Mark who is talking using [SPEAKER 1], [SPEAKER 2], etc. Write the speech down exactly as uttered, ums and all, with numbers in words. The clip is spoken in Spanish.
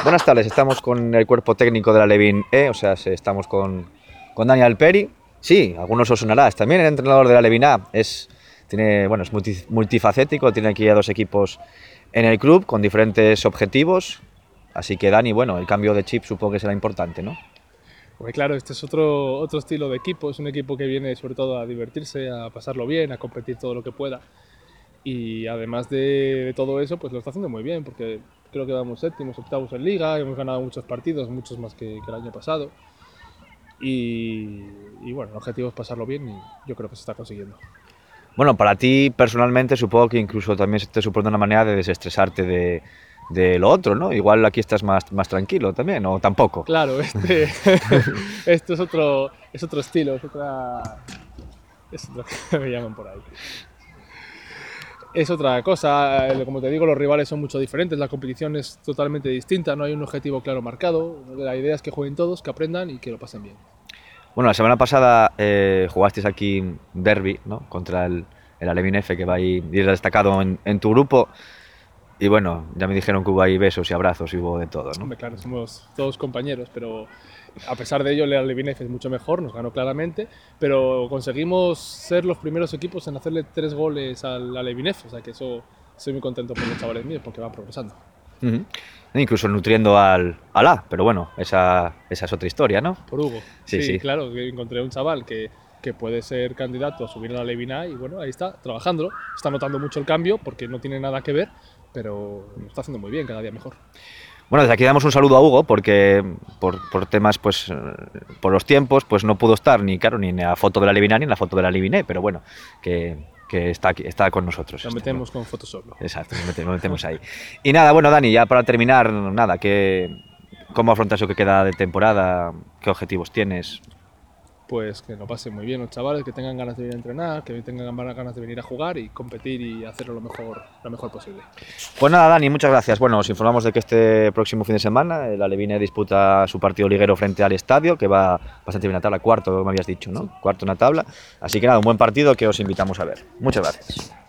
[SPEAKER 1] Buenas tardes, estamos con el cuerpo técnico de la Levin E, o sea, estamos con, con Dani Alperi. Sí, algunos os sonarás. También el entrenador de la Levin A es, tiene, bueno, es multi, multifacético, tiene aquí a dos equipos en el club con diferentes objetivos. Así que Dani, bueno, el cambio de chip supongo que será importante, ¿no?
[SPEAKER 2] Pues claro, este es otro, otro estilo de equipo, es un equipo que viene sobre todo a divertirse, a pasarlo bien, a competir todo lo que pueda. Y además de, de todo eso, pues lo está haciendo muy bien, porque creo que vamos séptimos, octavos en liga, hemos ganado muchos partidos, muchos más que, que el año pasado. Y, y bueno, el objetivo es pasarlo bien y yo creo que se está consiguiendo.
[SPEAKER 1] Bueno, para ti personalmente supongo que incluso también te supone una manera de desestresarte de, de lo otro, ¿no? Igual aquí estás más, más tranquilo también, o tampoco.
[SPEAKER 2] Claro, este, esto es otro, es otro estilo, es otra... Es otra que me llaman por ahí. Es otra cosa, como te digo, los rivales son mucho diferentes, la competición es totalmente distinta, no hay un objetivo claro marcado, la idea es que jueguen todos, que aprendan y que lo pasen bien.
[SPEAKER 1] Bueno, la semana pasada eh, jugasteis aquí un derbi, ¿no? Contra el, el Alevín F, que va a ir destacado en, en tu grupo. Y bueno, ya me dijeron que hubo ahí besos y abrazos y hubo de todo, ¿no?
[SPEAKER 2] Hombre, claro, somos todos compañeros, pero a pesar de ello el Alevín F es mucho mejor, nos ganó claramente, pero conseguimos ser los primeros equipos en hacerle tres goles al Alevín F, o sea que eso estoy muy contento por los chavales míos porque van progresando.
[SPEAKER 1] Uh-huh. Incluso nutriendo al, al A, pero bueno, esa, esa es otra historia, ¿no?
[SPEAKER 2] Por Hugo.
[SPEAKER 1] Sí,
[SPEAKER 2] sí,
[SPEAKER 1] sí.
[SPEAKER 2] Claro, que encontré un chaval que, que puede ser candidato a subir a la Levin A y bueno, ahí está, trabajándolo. Está notando mucho el cambio porque no tiene nada que ver, pero lo está haciendo muy bien, cada día mejor.
[SPEAKER 1] Bueno, desde aquí damos un saludo a Hugo porque por, por temas, pues, por los tiempos, pues no pudo estar ni, claro, ni en la foto de la Levin A ni en la foto de la Levin E, pero bueno, que... que está, aquí, está con nosotros.
[SPEAKER 2] Lo metemos este, con Photoshop. ¿No?
[SPEAKER 1] Exacto, lo metemos, lo metemos ahí. Y nada, bueno, Dani, ya para terminar, nada, ¿qué, ¿cómo afrontas lo que queda de temporada? ¿Qué objetivos tienes?
[SPEAKER 2] Pues que lo pasen muy bien los chavales, que tengan ganas de venir a entrenar, que tengan ganas de venir a jugar y competir y hacerlo lo mejor, lo mejor posible.
[SPEAKER 1] Pues nada, Dani, muchas gracias. Bueno, os informamos de que este próximo fin de semana el Alevín E disputa su partido liguero frente al Estadio, que va bastante bien a tabla, cuarto, me habías dicho, ¿no? Sí. Cuarto en la tabla. Así que nada, un buen partido que os invitamos a ver. Muchas gracias.